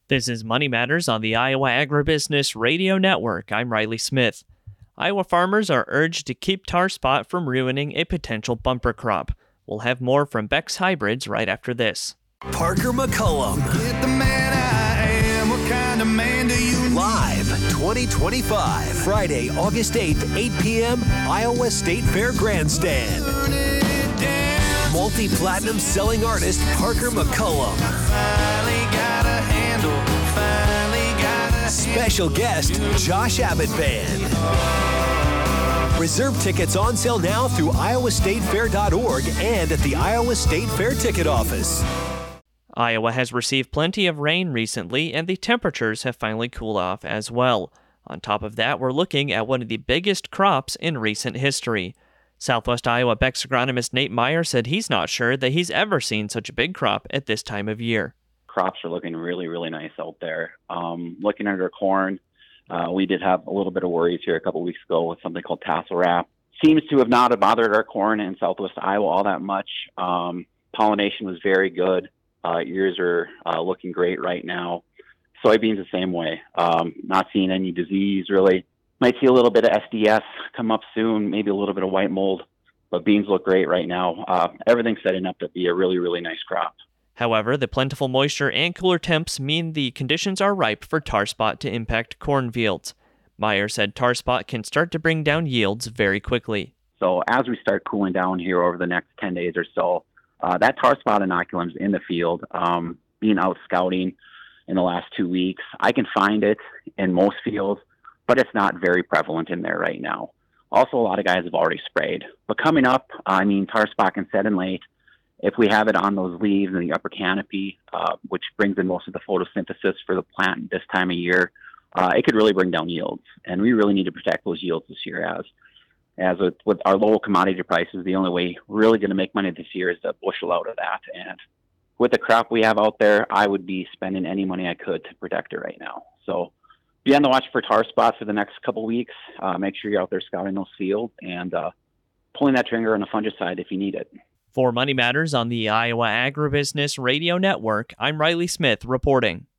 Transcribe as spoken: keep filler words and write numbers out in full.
This is Money Matters on the Iowa Agribusiness Radio Network. I'm Riley Smith. Iowa farmers are urged to keep tar spot from ruining a potential bumper crop. We'll have more from Beck's Hybrids right after this. Parker McCullum. Get the man I am. What kind of man do you need? Live twenty twenty-five, Friday, August eighth, eight p.m., Iowa State Fair Grandstand. Multi-platinum selling artist Parker McCullum. Finally got a handle. Finally got a Special guest Josh Abbott Band. Reserve tickets on sale now through iowa state fair dot org and at the Iowa State Fair ticket office. Iowa has received plenty of rain recently, and the temperatures have finally cooled off as well. On top of that, we're looking at one of the biggest crops in recent history. Southwest Iowa Beck's agronomist Nate Meyer said he's not sure that he's ever seen such a big crop at this time of year. Crops are looking really, really nice out there. Um, looking at our corn, uh, we did have a little bit of worries here a couple weeks ago with something called tassel wrap. Seems to have not bothered our corn in Southwest Iowa all that much. Um, pollination was very good. Uh, ears are uh, looking great right now. Soybeans the same way. Um, not seeing any disease really. Might see a little bit of S D S come up soon, maybe a little bit of white mold, but beans look great right now. Uh, everything's setting up to be a really, really nice crop. However, the plentiful moisture and cooler temps mean the conditions are ripe for tar spot to impact corn fields. Meyer said tar spot can start to bring down yields very quickly. So as we start cooling down here over the next ten days or so, uh, that tar spot inoculum's in the field. Um, being out scouting in the last two weeks, I can find it in most fields, but it's not very prevalent in there right now. Also, a lot of guys have already sprayed. But coming up, I mean, tar spot can set in late. If we have it on those leaves in the upper canopy, uh, which brings in most of the photosynthesis for the plant this time of year, uh, it could really bring down yields. And we really need to protect those yields this year. As as with, with our low commodity prices, the only way we're really going to make money this year is to bushel out of that. And with the crop we have out there, I would be spending any money I could to protect it right now. So be on the watch for tar spots for the next couple weeks. Uh, make sure you're out there scouting those fields and uh, pulling that trigger on a fungicide if you need it. For Money Matters on the Iowa Agribusiness Radio Network, I'm Riley Smith reporting.